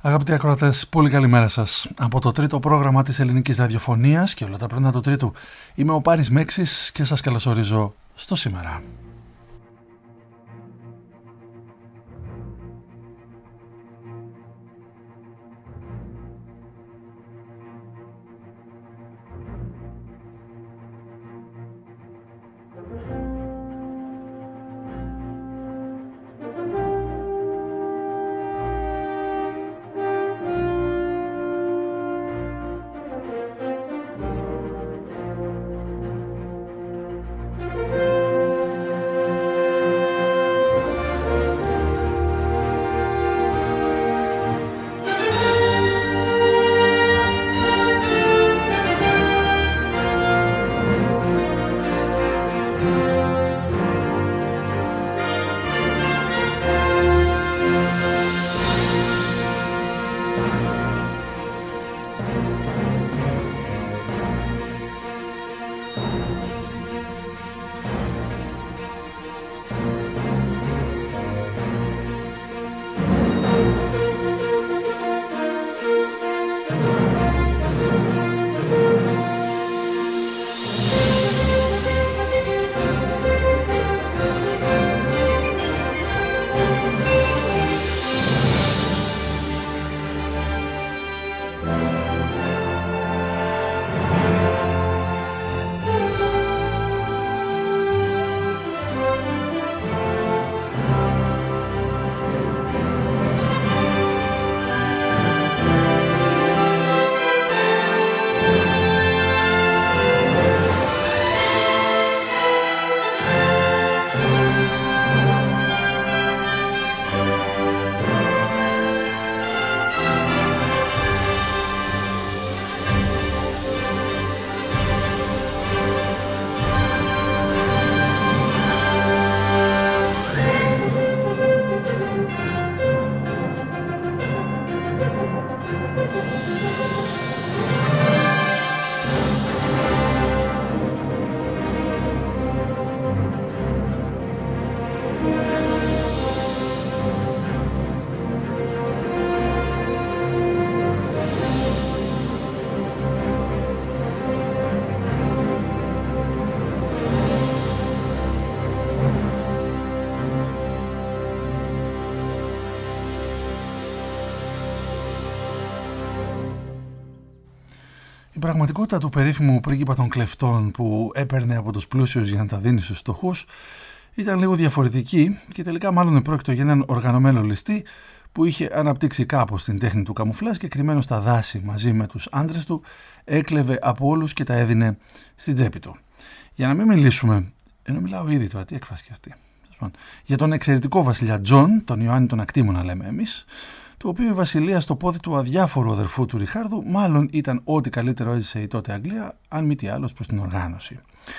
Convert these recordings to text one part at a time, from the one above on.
Αγαπητοί ακροατές, πολύ καλημέρα σας. Από το τρίτο πρόγραμμα της ελληνικής ραδιοφωνίας και όλα τα πρωινά του Τρίτου, είμαι ο Πάρης Μέξης και σας καλωσορίζω στο σήμερα. Η πραγματικότητα του περίφημου πρίγκιπα των κλεφτών που έπαιρνε από τους πλούσιους για να τα δίνει στους φτωχούς ήταν λίγο διαφορετική και τελικά μάλλον πρόκειται για έναν οργανωμένο ληστή που είχε αναπτύξει κάπως την τέχνη του καμουφλάζ και κρυμμένο στα δάση μαζί με τους άντρες του έκλεβε από όλους και τα έδινε στην τσέπη του. Για να μην μιλήσουμε, ενώ μιλάω ήδη τώρα, τι έκφραση και αυτή, για τον εξαιρετικό βασιλιά Τζον, τον Ιωάννη τον Ακτήμονα λέμε εμείς, του οποίου η βασιλεία στο πόδι του αδιάφορου αδερφού του Ριχάρδου μάλλον ήταν ό,τι καλύτερο έζησε η τότε Αγγλία, αν μη τι άλλο προς την οργάνωση.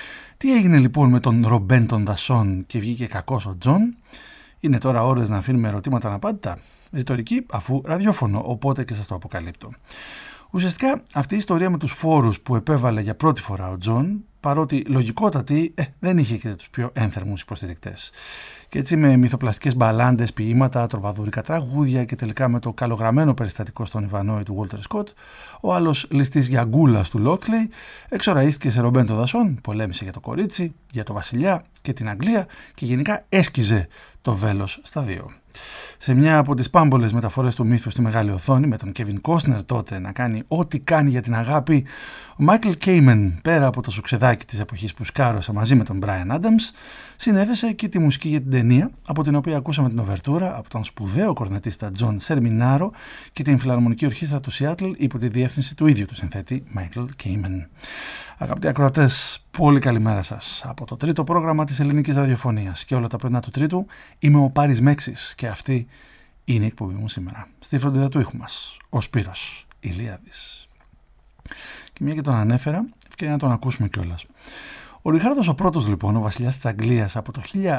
Τι έγινε λοιπόν με τον Ρομπέν των δασών και βγήκε κακός ο Τζον? Είναι τώρα ώρες να αφήνουμε ερωτήματα αναπάντητα? Ρητορική, αφού ραδιόφωνο, οπότε και σας το αποκαλύπτω. Ουσιαστικά αυτή η ιστορία με τους φόρους που επέβαλε για πρώτη φορά ο Τζον, παρότι λογικότατη, δεν είχε και τους πιο ένθερμους υποστηρικτές. Και έτσι με μυθοπλαστικές μπαλάντες, ποίηματα, τροβαδούρικα τραγούδια και τελικά με το καλογραμμένο περιστατικό στον Ιβανόη του Walter Scott, ο άλλος ληστής Γιαγκούλας του Λόξλεϊ εξοραίστηκε σε Ρομπέν των δασών, πολέμησε για το κορίτσι, για το βασιλιά και την Αγγλία και γενικά έσκιζε το βέλος στα δύο. Σε μια από τις πάμπολες μεταφορές του μύθου στη μεγάλη οθόνη, με τον Κέβιν Κόσνερ τότε να κάνει ό,τι κάνει για την αγάπη, ο Μάικλ Κέιμεν, πέρα από το σουξεδάκι της εποχής που σκάρωσα μαζί με τον Μπράιαν Άνταμς, συνέθεσε και τη μουσική για την ταινία, από την οποία ακούσαμε την οβερτούρα από τον σπουδαίο κορνετίστα Τζον Σερμινάρο και την Φιλαρμονική Ορχήστρα του Σιάτλ υπό τη διεύθυνση του ίδιου του συνθέτη Μάικλ Κέιμεν. Αγαπητοί ακροατές, πολύ καλημέρα σας. Από το τρίτο πρόγραμμα της ελληνικής ραδιοφωνίας και όλα τα πρωινά του Τρίτου, είμαι ο Πάρης Μέξης και αυτή είναι η εκπομπή μου σήμερα. Στη φροντίδα του ήχου μας, ο Σπύρος Ηλίαδης. Και μια και τον ανέφερα, ευκαιρία να τον ακούσουμε κιόλας. Ο Ριχάρδος ο πρώτος λοιπόν, ο βασιλιάς της Αγγλίας, από το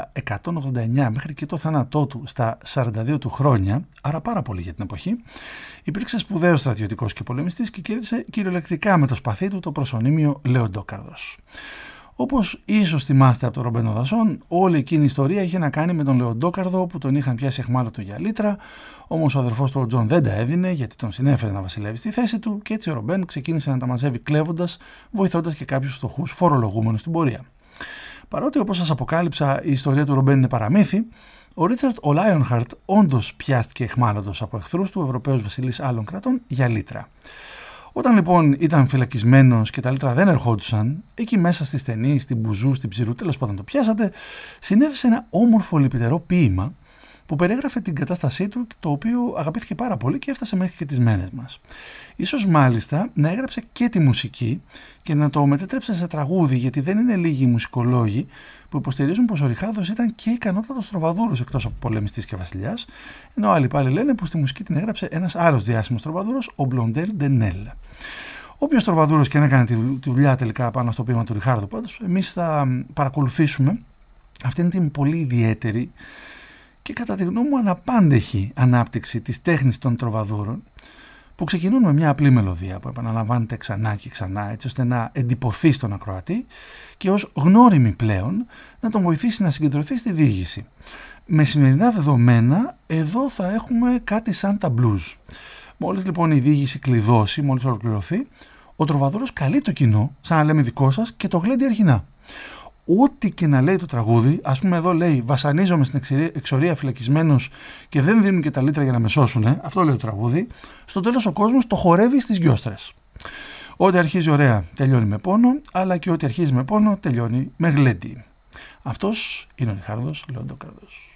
1189 μέχρι και το θάνατό του στα 42 του χρόνια, άρα πάρα πολύ για την εποχή, υπήρξε σπουδαίος στρατιωτικός και πολεμιστής και κέρδισε κυριολεκτικά με το σπαθί του το προσωνύμιο Λεοντόκαρδος. Όπως ίσως θυμάστε από το Ρομπένο Δασόν, όλη εκείνη η ιστορία είχε να κάνει με τον Λεοντόκαρδο που τον είχαν πιάσει αιχμάλωτο για λίτρα, όμως ο αδερφός του ο Τζον δεν τα έδινε γιατί τον συνέφερε να βασιλεύει στη θέση του και έτσι ο Ρομπέν ξεκίνησε να τα μαζεύει κλέβοντας, βοηθώντας και κάποιους φτωχούς φορολογούμενους στην πορεία. Παρότι, όπως σας αποκάλυψα, η ιστορία του Ρομπέν είναι παραμύθι, ο Ρίτσαρντ ο Λάιονχαρτ όντως πιάστηκε αιχμάλωτος από εχθρούς του, Ευρωπαίους βασιλείς άλλων κρατών, για λίτρα. Όταν λοιπόν ήταν φυλακισμένος και τα λίτρα δεν ερχόντουσαν, εκεί μέσα στη στενή, στην Μπουζού, στην Ψηρού, τέλος πάντων το πιάσατε, συνέβησε ένα όμορφο λυπητερό ποίημα που περιέγραφε την κατάστασή του, το οποίο αγαπήθηκε πάρα πολύ και έφτασε μέχρι και τις μέρες μας. Ίσως μάλιστα να έγραψε και τη μουσική και να το μετέτρεψε σε τραγούδι, γιατί δεν είναι λίγοι οι μουσικολόγοι που υποστηρίζουν πως ο Ριχάρδος ήταν και ικανότατος τροβαδούρος εκτός από πολεμιστής και βασιλιάς, ενώ άλλοι πάλι λένε πως τη μουσική την έγραψε ένας άλλος διάσημος τροβαδούρος, ο Μπλοντέλ Ντενέλ. Όποιος τροβαδούρος και αν έκανε τη δουλειά τελικά πάνω στο ποίημα του Ριχάρδου, πάντως εμείς θα παρακολουθήσουμε αυτήν την πολύ ιδιαίτερη και κατά τη γνώμη μου αναπάντεχη ανάπτυξη της τέχνης των τροβαδούρων, που ξεκινούν με μια απλή μελωδία που επαναλαμβάνεται ξανά και ξανά, έτσι ώστε να εντυπωθεί στον ακροατή και ως γνώριμη πλέον να τον βοηθήσει να συγκεντρωθεί στη διήγηση. Με σημερινά δεδομένα εδώ θα έχουμε κάτι σαν τα blues. Μόλις λοιπόν η διήγηση κλειδώσει, μόλις ολοκληρωθεί, ο τροβαδούρος καλεί το κοινό, σαν να λέμε δικό σας, και το γλέντι αρχινά. Ό,τι και να λέει το τραγούδι, ας πούμε εδώ λέει «Βασανίζομαι στην εξορία φυλακισμένος και δεν δίνουν και τα λίτρα για να με σώσουνε», αυτό λέει το τραγούδι, στο τέλος ο κόσμος το χορεύει στις γιόστρες. Ό,τι αρχίζει ωραία τελειώνει με πόνο, αλλά και ό,τι αρχίζει με πόνο τελειώνει με γλέντι. Αυτός είναι ο Ριχάρδος Λεοντόκαρδος.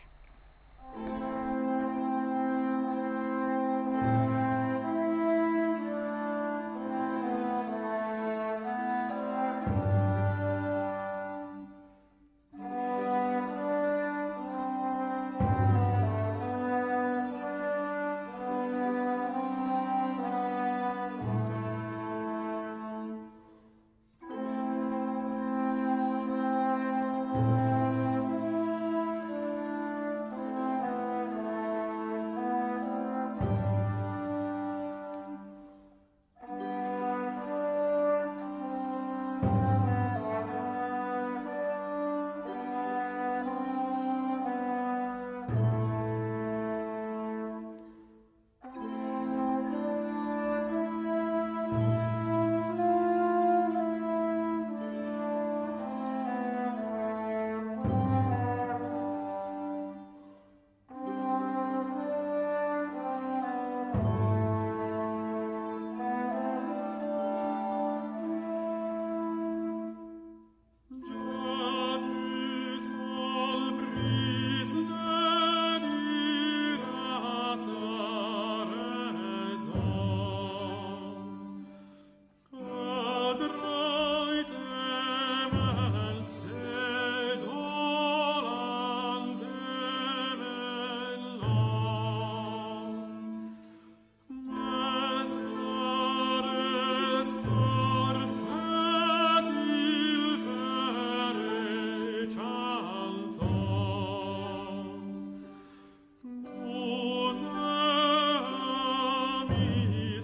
me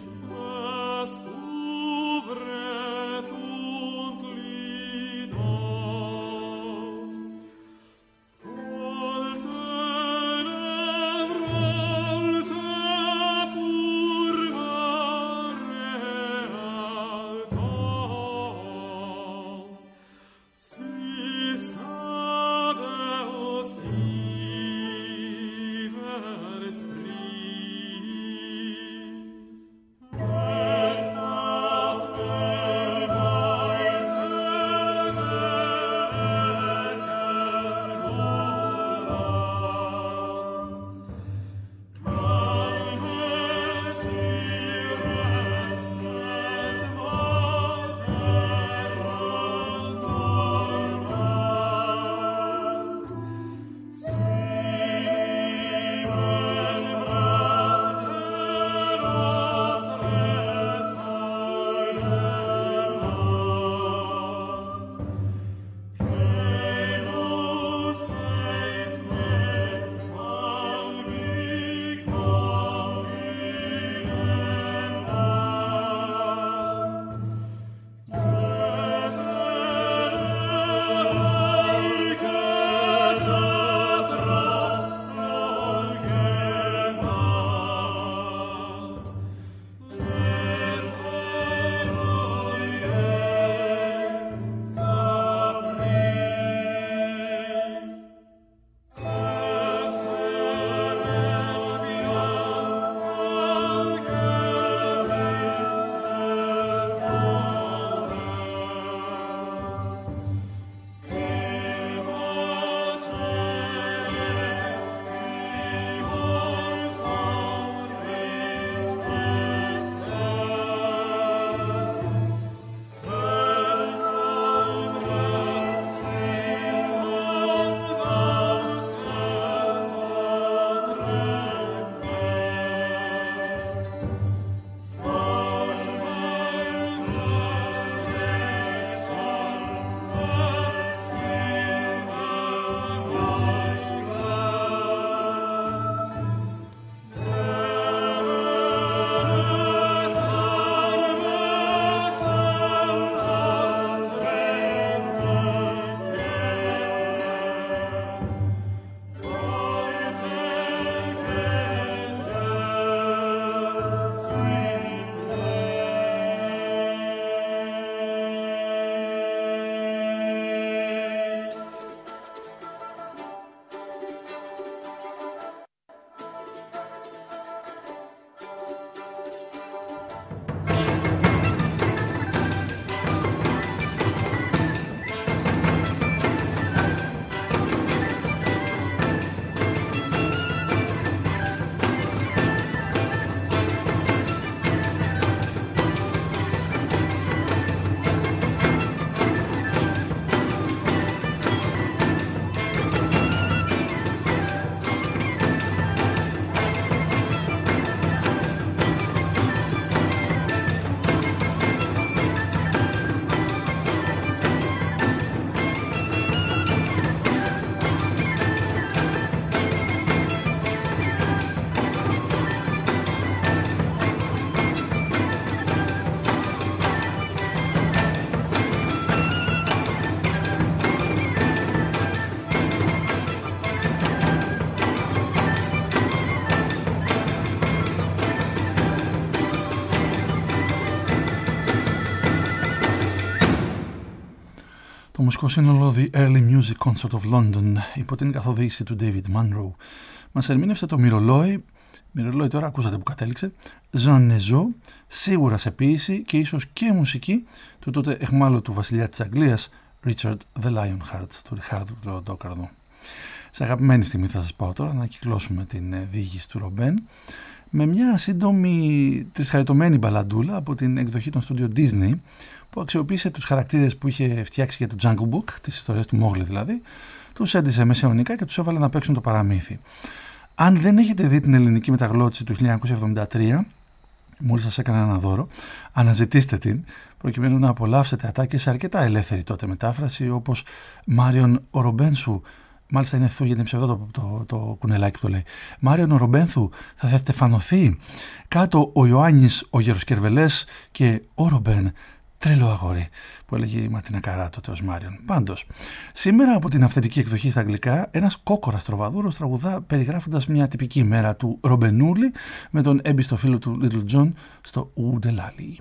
μουσικό σύνολο The Early Music Concert of London υπό την καθοδήγηση του David Munro μας ερμήνευσε το Μυρολόι. Μυρολόι τώρα ακούσατε που κατέληξε. Jean Nezot, σίγουρα σε ποίηση και ίσως και μουσική του τότε εχμάλωτου βασιλιά της Αγγλίας Richard the Lionheart, του Ριχάρδου του Λεοντόκαρδου. Σε αγαπημένη στιγμή θα σας πάω τώρα να κυκλώσουμε την διήγηση του Ρομπέν με μια σύντομη τρισχαριτωμένη μπαλαντούλα από την εκδοχή των στούντιο Disney που αξιοποίησε τους χαρακτήρες που είχε φτιάξει για το Jungle Book, τις ιστορίες του Μόγλη δηλαδή, τους έντισε μεσαιωνικά και τους έβαλε να παίξουν το παραμύθι. Αν δεν έχετε δει την ελληνική μεταγλώτηση του 1973, μόλις σας έκανα ένα δώρο, αναζητήστε την προκειμένου να απολαύσετε ατάκες σε αρκετά ελεύθερη τότε μετάφραση όπως Μάριον Ορομπένθου. Μάλιστα είναι θου γιατί είναι ψευδό το κουνελάκι που το λέει. Μάριον Ορομπένθου θα θευτεφανωθεί. Κάτω ο Ιωάννης ο Γεροσκερβελές και ο Ρομπέν τρελό αγόρι που έλεγε η Ματίνα Καρά τότε ως Μάριον. Πάντως, σήμερα από την αυθεντική εκδοχή στα αγγλικά ένας κόκορας τροβαδούρος τραγουδά περιγράφοντας μια τυπική ημέρα του Ρομπενούλη με τον έμπιστο φίλο του Little John στο Ουντελάλι.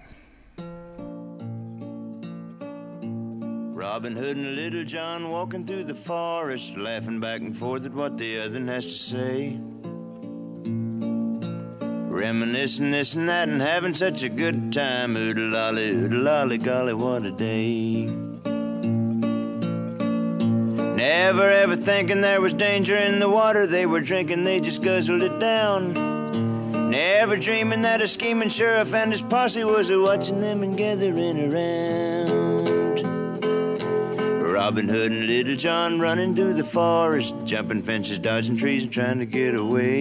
Robin Hood and Little John walking through the forest, laughing back and forth at what the other has to say. Reminiscing this and that and having such a good time. Oodle-lolly, golly, what a day. Never ever thinking there was danger in the water they were drinking, they just guzzled it down. Never dreaming that a scheming sheriff and his posse was watching them and gathering around. Robin Hood and Little John running through the forest, jumping fences, dodging trees and trying to get away.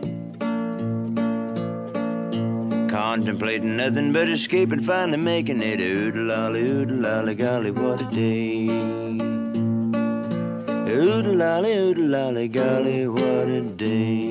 Contemplating nothing but escape and finally making it. Oodle-lolly, golly, what a day. Oodle-lolly, golly, what a day.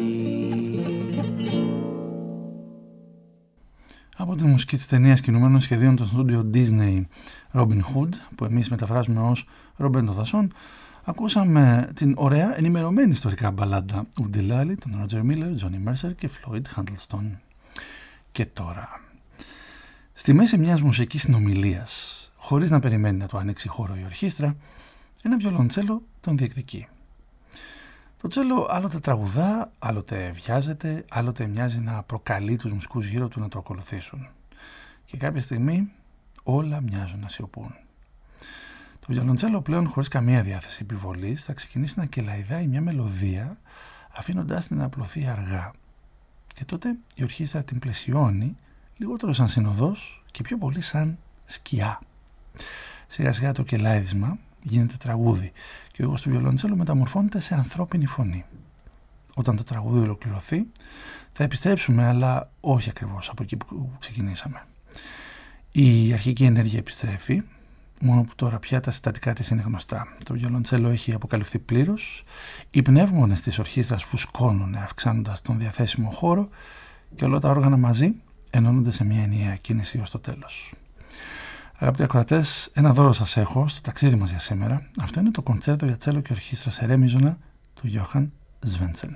Από τη μουσική της ταινίας κινουμένων σχεδίων των στούντιο Disney Robin Hood, που εμείς μεταφράζουμε ως Ρομπέν των Δασών, ακούσαμε την ωραία ενημερωμένη ιστορικά μπαλάντα Ουντελάλι των Roger Miller, Johnny Mercer και Floyd Handleston. Και τώρα, στη μέση μιας μουσικής συνομιλίας, χωρίς να περιμένει να του ανοίξει χώρο η ορχήστρα, ένα βιολοντσέλο τον διεκδικεί. Το τσέλο άλλοτε τραγουδά, άλλοτε βιάζεται, άλλοτε μοιάζει να προκαλεί τους μουσικούς γύρω του να το ακολουθήσουν. Και κάποια στιγμή όλα μοιάζουν να σιωπούν. Το βιολοντσέλο πλέον χωρίς καμία διάθεση επιβολής θα ξεκινήσει να κελαϊδάει μια μελωδία αφήνοντάς την να απλωθεί αργά. Και τότε η ορχήστρα την πλαισιώνει λιγότερο σαν συνοδός και πιο πολύ σαν σκιά. Σιγά σιγά το κελάιδισμα γίνεται τραγούδι και ο ήχος του βιολοντσέλο μεταμορφώνεται σε ανθρώπινη φωνή. Όταν το τραγούδι ολοκληρωθεί θα επιστρέψουμε, αλλά όχι ακριβώς από εκεί που ξεκινήσαμε. Η αρχική ενέργεια επιστρέφει, μόνο που τώρα πια τα συστατικά της είναι γνωστά. Το βιολοντσέλο έχει αποκαλυφθεί πλήρως, οι πνεύμονες της ορχήστρας φουσκώνουν αυξάνοντας τον διαθέσιμο χώρο και όλα τα όργανα μαζί ενώνονται σε μια ενιαία κίνηση ως το τέλος. Αγαπητοί ακροατές, ένα δώρο σας έχω στο ταξίδι μας για σήμερα. Αυτό είναι το κοντσέρτο για τσέλο και ορχήστρα σε ρε μείζωνα του Johann Svensson.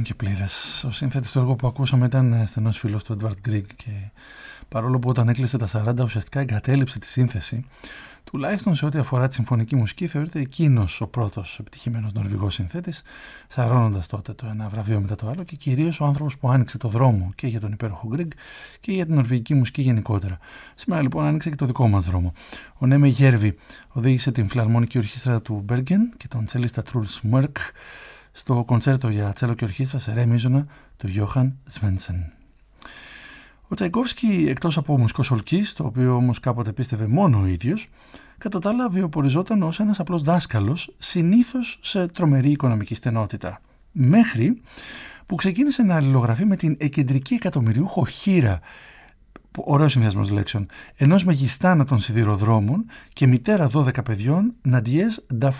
και πλήρες. Ο σύνθετης του έργου που ακούσαμε ήταν στενός φίλος του Edvard Grieg και παρόλο που όταν έκλεισε τα 40 ουσιαστικά εγκατέλειψε τη σύνθεση, τουλάχιστον σε ό,τι αφορά τη συμφωνική μουσική, θεωρείται εκείνος ο πρώτος επιτυχημένος νορβηγός συνθέτης, σαρώνοντας τότε το ένα βραβείο μετά το άλλο και κυρίως ο άνθρωπος που άνοιξε το δρόμο και για τον υπέροχο Grieg και για την νορβηγική μουσική γενικότερα. Σήμερα λοιπόν άνοιξε και το δικό μας δρόμο. Ο Νέμε Γέρβι οδήγησε την φιλαρμονική ορχήστρα του Bergen και τον τσελίστα Truls Mørk στο κοντσέρτο για τσέλο και ορχήστρα σε ρε μείζωνα του Johan Svensson. Ο Τσαϊκόφσκι, εκτός από μουσικός ολκής, το οποίο όμως κάποτε πίστευε μόνο ο ίδιος, κατά τα άλλα βιοποριζόταν ως ένας απλός δάσκαλος, συνήθως σε τρομερή οικονομική στενότητα. Μέχρι που ξεκίνησε να αλληλογραφεί με την εκεντρική εκατομμυριούχο χήρα, ωραίος συνδυασμός λέξεων, ενός μεγιστάνα των σιδηροδρόμων και μητέρα 12 παιδιών, Ναντιέζδα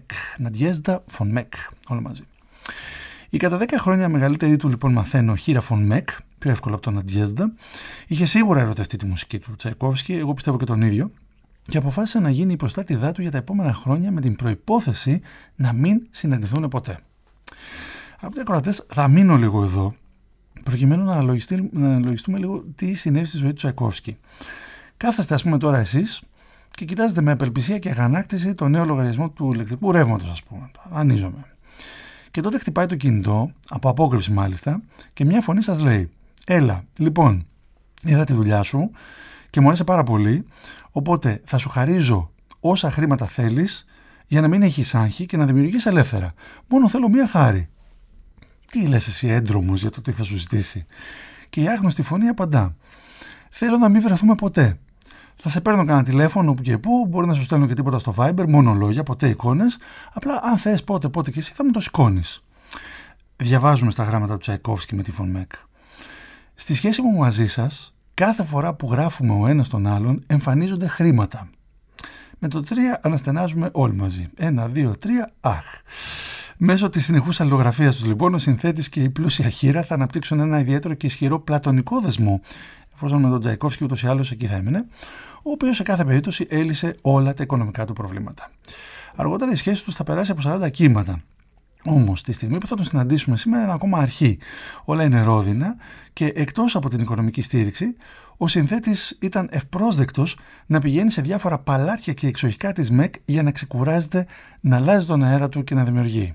φον Μεκ, όλα μαζί. Η κατά 10 χρόνια μεγαλύτερη του λοιπόν μαθαίνω χήρα φον Μεκ, πιο εύκολο από τον Ναντιέζδα, είχε σίγουρα ερωτευτεί τη μουσική του Τσαϊκόφσκι, εγώ πιστεύω και τον ίδιο, και αποφάσισε να γίνει η προστάτηδά του για τα επόμενα χρόνια με την προϋπόθεση να μην συναντηθούν ποτέ. Από τα ακροατές θα μείνω λίγο εδώ, προκειμένου να αναλογιστούμε λίγο τι συνέβη στη ζωή του Τσαϊκόφσκι. Κάθεστε ας πούμε τώρα εσείς και κοιτάζετε με απελπισία και αγανάκτηση το νέο λογαριασμό του ηλεκτρικού ρεύματος, ας πούμε. Δανείζομαι. Και τότε χτυπάει το κινητό, από απόκρυψη μάλιστα, και μια φωνή σας λέει: «Έλα, λοιπόν, είδα τη δουλειά σου και μου άρεσε πάρα πολύ, οπότε θα σου χαρίζω όσα χρήματα θέλεις για να μην έχεις άγχη και να δημιουργείς ελεύθερα. Μόνο θέλω μία χάρη». Τι λες εσύ έντρομος για το τι θα σου ζητήσει? Και η άγνωστη φωνή απαντά: «Θέλω να μην βρεθούμε ποτέ. Θα σε παίρνω κανένα τηλέφωνο που και που, μπορεί να σου στέλνω και τίποτα στο Viber, μόνο λόγια, ποτέ εικόνες. Απλά αν θες πότε και εσύ θα μου το σηκώνεις». Διαβάζουμε στα γράμματα του Τσαϊκόφσκι με τη φον Μεκ. «Στη σχέση μου μαζί σας, κάθε φορά που γράφουμε ο ένας τον άλλον, εμφανίζονται χρήματα. Με το 3 αναστενάζουμε όλοι μαζί. 1, 2, 3, αχ». Μέσω της συνεχούς αλληλογραφίας τους λοιπόν, ο συνθέτης και η πλούσια χήρα θα αναπτύξουν ένα ιδιαίτερο και ισχυρό πλατωνικό δεσμό, εφόσον με τον Τσαϊκόφσκι ούτως ή άλλως εκεί θα έμεινε, ο οποίος σε κάθε περίπτωση έλυσε όλα τα οικονομικά του προβλήματα. Αργότερα η σχέση τους θα περάσει από 40 κύματα. Όμως τη στιγμή που θα τον συναντήσουμε σήμερα είναι ακόμα αρχή. Όλα είναι ρόδινα και εκτός από την οικονομική στήριξη, ο συνθέτης ήταν ευπρόσδεκτος να πηγαίνει σε διάφορα παλάτια και εξοχικά της ΜΕΚ για να ξεκουράζεται, να αλλάζει τον αέρα του και να δημιουργεί.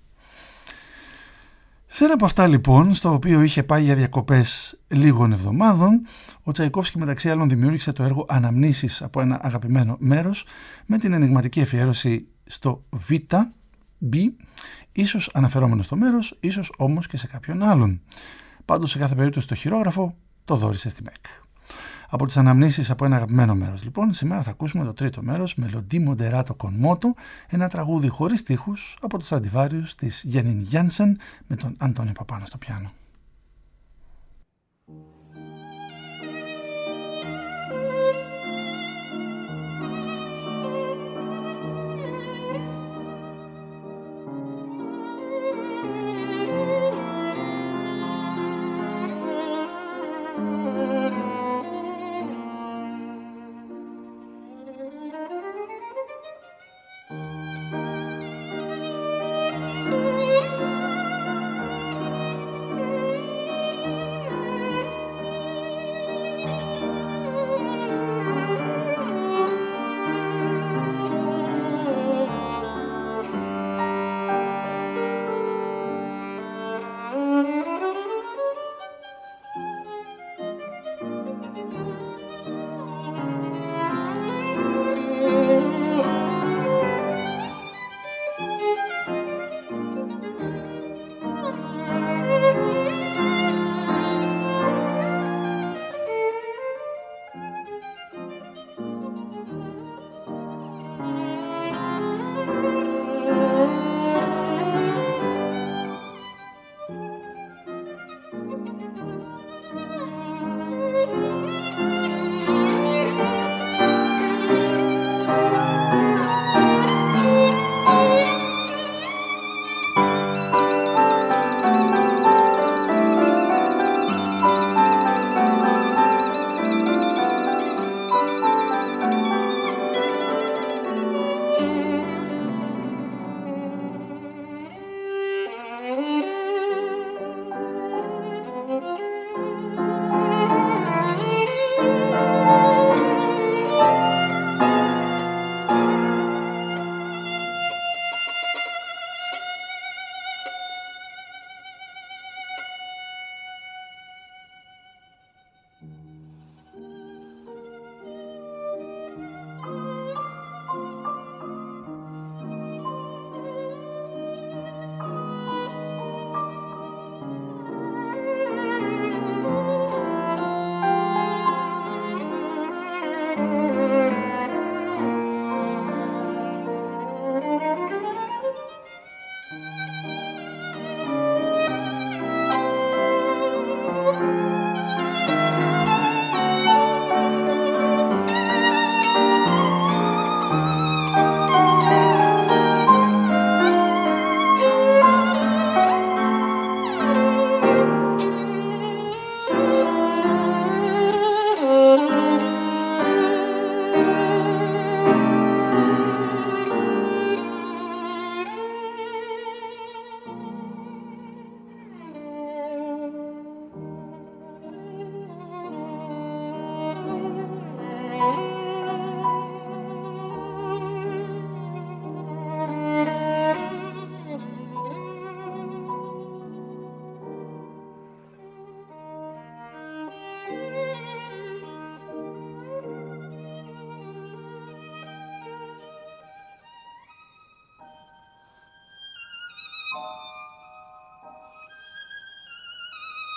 Σε ένα από αυτά λοιπόν, στο οποίο είχε πάει για διακοπές λίγων εβδομάδων, ο Τσαϊκόφσκι μεταξύ άλλων δημιούργησε το έργο «Αναμνήσεις από ένα αγαπημένο μέρος» με την ενιγματική αφιέρωση στο Β, B, ίσως αναφερόμενο στο μέρος, ίσως όμως και σε κάποιον άλλον. Πάντως σε κάθε περίπτωση το χειρόγραφο το δώρισε στη ΜΕΚ. Από τις αναμνήσεις από ένα αγαπημένο μέρος λοιπόν, σήμερα θα ακούσουμε το τρίτο μέρος, Melodie Moderato con Moto, ένα τραγούδι χωρίς στίχους από τους Στραντιβάριους της Γιάννιν Γιάνσεν με τον Αντώνιο Παπάνο στο πιάνο.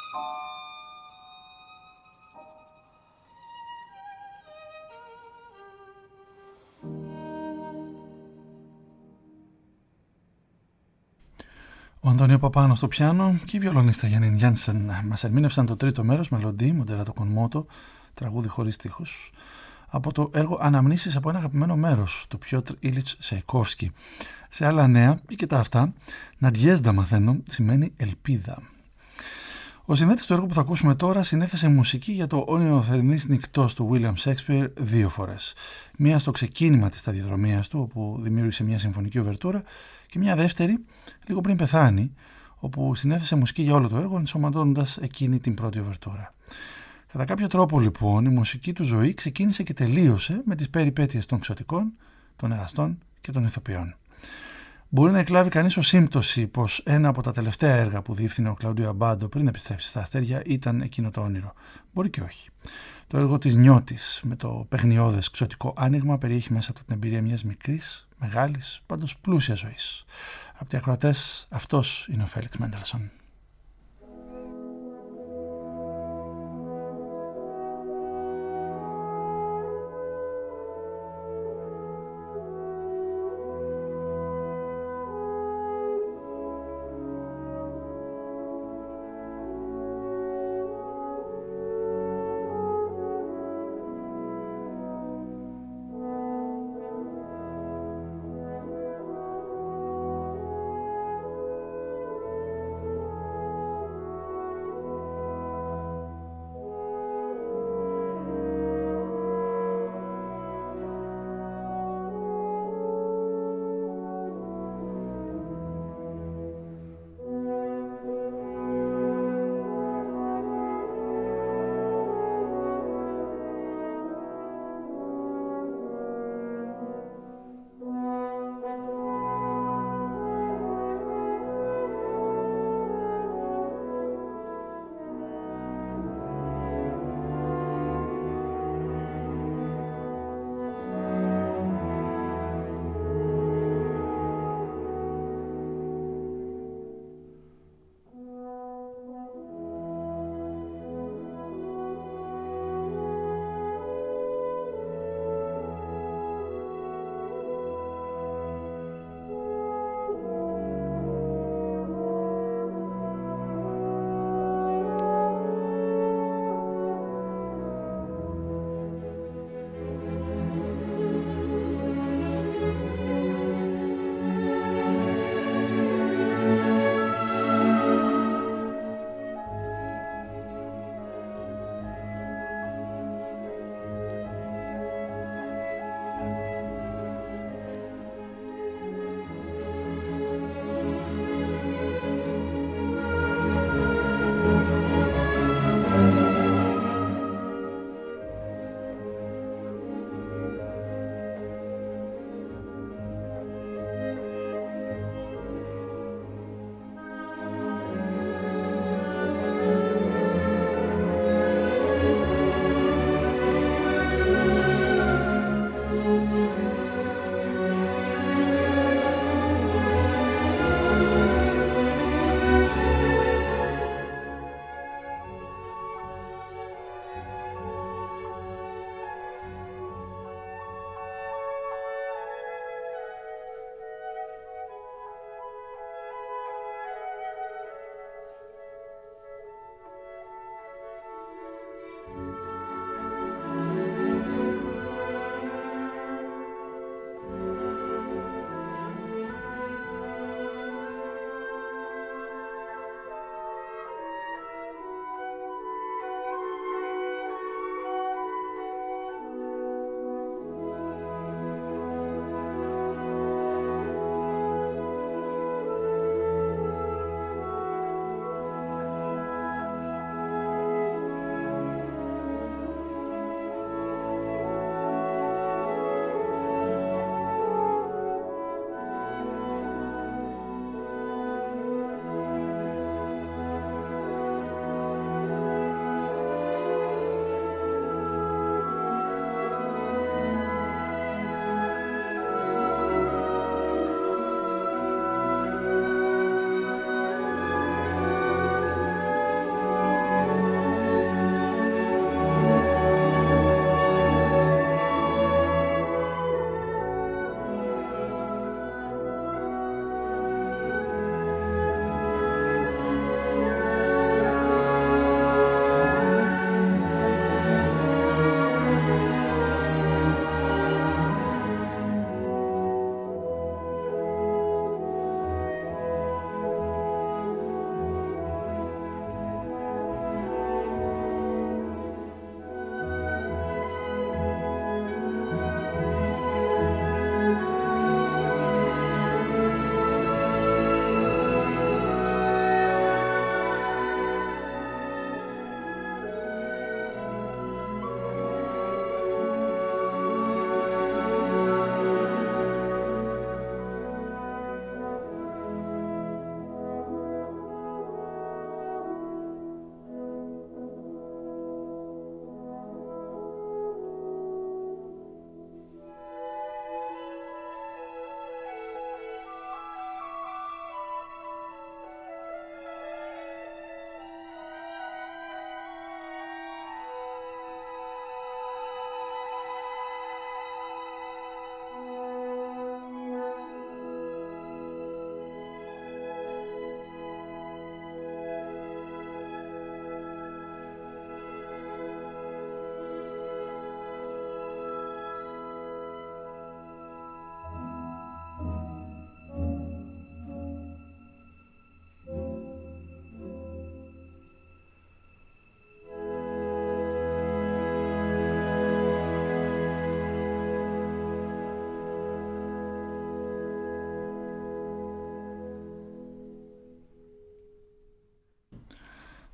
Ο Αντώνιο Παπάνο στο πιάνο και η βιολονίστα Γιάννη Γιάννσεν μας ερμήνευσαν το τρίτο μέρος, μελοντή, μοντέλατο κονμότο, τραγούδι χωρίς στίχους, από το έργο Αναμνήσεις από ένα αγαπημένο μέρος του Πιότρ Ήλιτς Τσαϊκόφσκι. Σε άλλα νέα, ή και τα αυτά, Ναντιέζδα μαθαίνω σημαίνει ελπίδα. Ο συνθέτης του έργου που θα ακούσουμε τώρα συνέθεσε μουσική για το όνειρο θερινής νυκτός του William Shakespeare 2 φορές. Μία στο ξεκίνημα της σταδιοδρομίας του, όπου δημιούργησε μια συμφωνική ουβερτούρα, και μια δεύτερη, λίγο πριν πεθάνει, όπου συνέθεσε μουσική για όλο το έργο, ενσωματώνοντας εκείνη την πρώτη ουβερτούρα. Κατά κάποιο τρόπο, λοιπόν, η μουσική του ζωή ξεκίνησε και τελείωσε με τις περιπέτειες των ξωτικών, των εραστών και των ηθοποιών. Μπορεί να εκλάβει κανείς ως σύμπτωση πως ένα από τα τελευταία έργα που διεύθυνε ο Κλαούντιο Αμπάντο πριν επιστρέψει στα αστέρια ήταν εκείνο το όνειρο. Μπορεί και όχι. Το έργο της Νιώτης με το παιχνιώδες ξωτικό άνοιγμα περιέχει μέσα του την εμπειρία μιας μικρής, μεγάλης, πάντως πλούσια ζωής. Από τις ακροατές, αυτός είναι ο Φέλιξ Μέντελσον.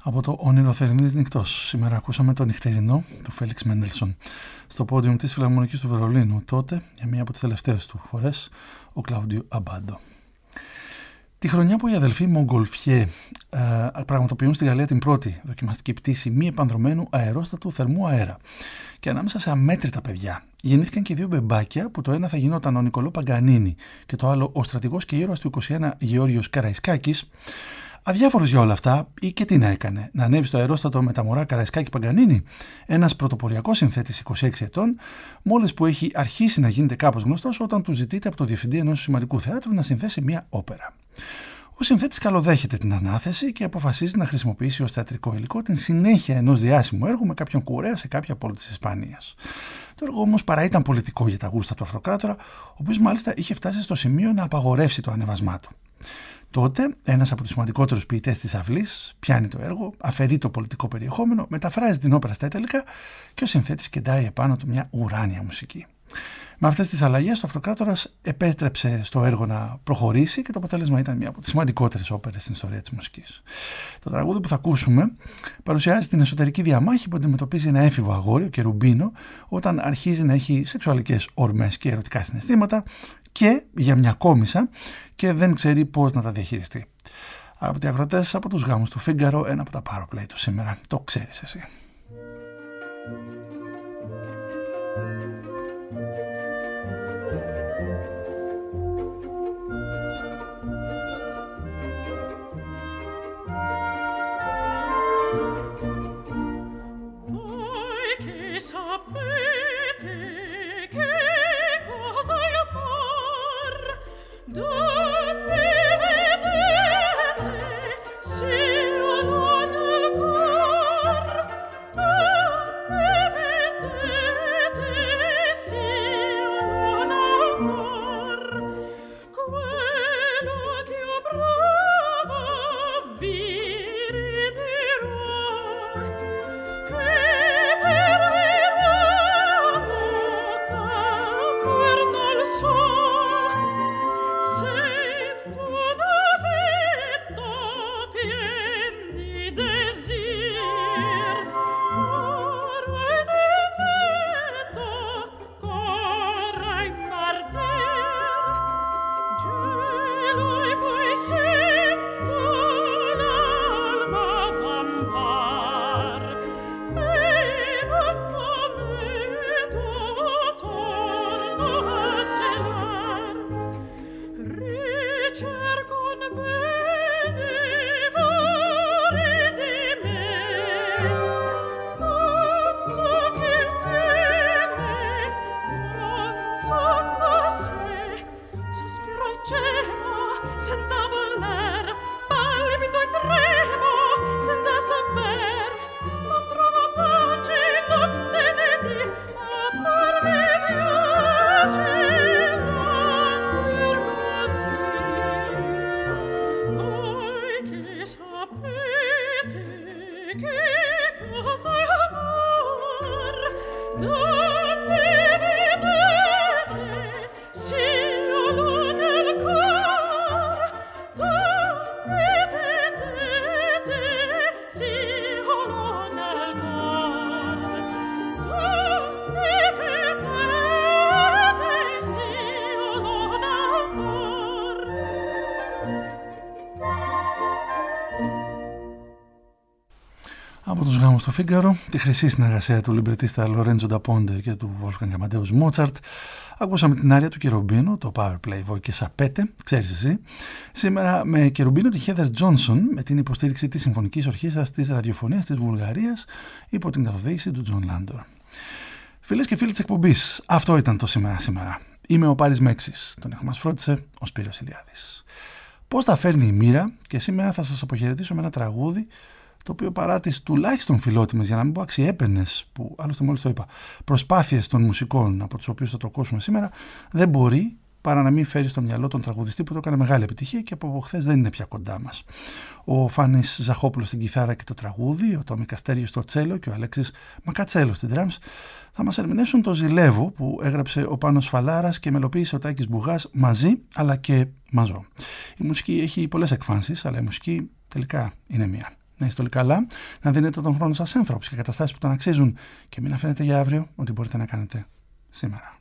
Από το όνειρο θερινής νυχτός. Σήμερα ακούσαμε το νυχτερινό του Φέλιξ Μέντελσον στο πόντιουμ της Φιλαρμονικής του Βερολίνου. Τότε, για μία από τις τελευταίες του φορές, ο Κλάουντιο Αμπάντο. Τη χρονιά που οι αδελφοί Μογκολφιέ πραγματοποιούν στη Γαλλία την πρώτη δοκιμαστική πτήση μη επανδρωμένου αερόστατου θερμού αέρα. Και ανάμεσα σε αμέτρητα παιδιά γεννήθηκαν και δύο μπεμπάκια, που το ένα θα γινόταν ο Νικολό Παγκανίνη και το άλλο ο στρατηγός και ήρωας του 21 Γεώργιος Καραϊσκάκης. Αδιάφορος για όλα αυτά, ή και τι να έκανε, να ανέβει στο αερόστατο με τα μωρά Καραϊσκάκη Παγκανίνη, ένας πρωτοποριακός συνθέτης 26 ετών, μόλις που έχει αρχίσει να γίνεται κάπως γνωστός όταν του ζητείται από το διευθυντή ενός σημαντικού θεάτρου να συνθέσει μια όπερα. Ο συνθέτης καλοδέχεται την ανάθεση και αποφασίζει να χρησιμοποιήσει ως θεατρικό υλικό την συνέχεια ενός διάσημου έργου με κάποιον κουρέα σε κάποια πόλη της Ισπανίας. Το έργο όμως παρά ήταν πολιτικό για τα γούστα του αυτοκράτορα, ο οποίος μάλιστα είχε φτάσει στο σημείο να απαγορεύσει το ανέβασμά του. Τότε, ένας από τους σημαντικότερους ποιητές της αυλής πιάνει το έργο, αφαιρεί το πολιτικό περιεχόμενο, μεταφράζει την όπερα στα ιταλικά και ο συνθέτης κεντάει επάνω του μια ουράνια μουσική. Με αυτές τις αλλαγές, ο αυτοκράτορας επέτρεψε στο έργο να προχωρήσει και το αποτέλεσμα ήταν μια από τις σημαντικότερες όπερες στην ιστορία της μουσικής. Το τραγούδι που θα ακούσουμε παρουσιάζει την εσωτερική διαμάχη που αντιμετωπίζει ένα έφηβο αγόρι, ο Κερουμπίνο, όταν αρχίζει να έχει σεξουαλικές ορμές και ερωτικά συναισθήματα και για μια κόμισσα και δεν ξέρει πώς να τα διαχειριστεί. Αγαπητοί ακροατές, από τους γάμους του Φίγκαρο, ένα από τα Powerplay του σήμερα. Το ξέρεις εσύ. Από τους γάμους στο Φίγκαρο, τη χρυσή συνεργασία του λιμπρετίστα Λορέντζο Νταπόντε και του Wolfgang Amadeus Mozart, ακούσαμε την άρια του Κερουμπίνο, το Powerplay Voi και Σαπέτε, ξέρεις εσύ, σήμερα με Κερουμπίνο τη Heather Johnson, με την υποστήριξη της Συμφωνικής Ορχήστρας της Ραδιοφωνίας της Βουλγαρίας, υπό την καθοδήγηση του Τζον Λάντορ. Φίλες και φίλοι της εκπομπής, αυτό ήταν το σήμερα. Είμαι ο Πάρης Μέξης, τον έχω μας φρόντισε ο Σπύρος Ηλιάδης. Πώς τα φέρνει η μοίρα, και σήμερα θα σας αποχαιρετήσω με ένα τραγούδι το οποίο παρά τις τουλάχιστον φιλότιμες, για να μην πω αξιέπαινες, που άλλωστε μόλις το είπα, προσπάθειες των μουσικών από τους οποίους θα το ακούσουμε σήμερα, δεν μπορεί παρά να μην φέρει στο μυαλό τον τραγουδιστή που το έκανε μεγάλη επιτυχία και από χθες δεν είναι πια κοντά μας. Ο Φάνης Ζαχόπουλος στην κιθάρα και το τραγούδι, ο Τόμι Καστέριο στο τσέλο και ο Αλέξης Μακατσέλος στην drums θα μας ερμηνεύσουν το Ζηλεύω που έγραψε ο Πάνος Φαλάρας και μελοποίησε ο Τάκης Μπουγάς μαζί αλλά και μαζό. Η μουσική έχει πολλές εκφάνσεις, αλλά η μουσική τελικά είναι μία. Να είστε όλοι καλά, να δίνετε τον χρόνο σας έμφραπους και καταστάσεις που τον αξίζουν και μην αφήνετε για αύριο ό,τι μπορείτε να κάνετε σήμερα.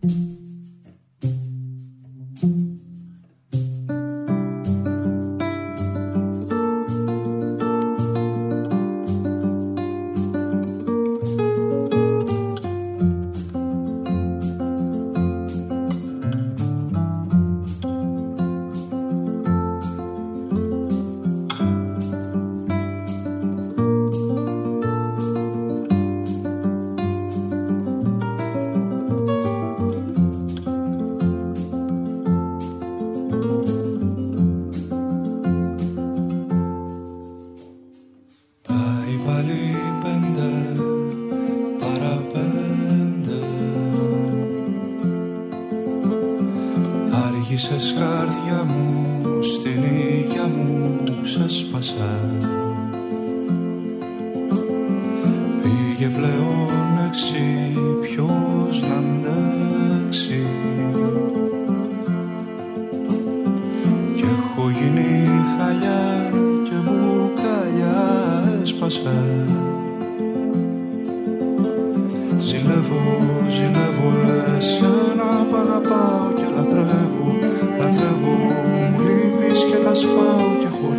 Άργησες καρδιά μου, στην υγειά μου ξέσπασα. Πήγε πλέον έξι, ποιος να αντέξει. Κι έχω γίνει χαλιά και μπουκάλια έσπασα. Ζηλεύω εσένα π' αγαπάω και λατρεύω. Μου λείπεις και τα σπάω κι έχω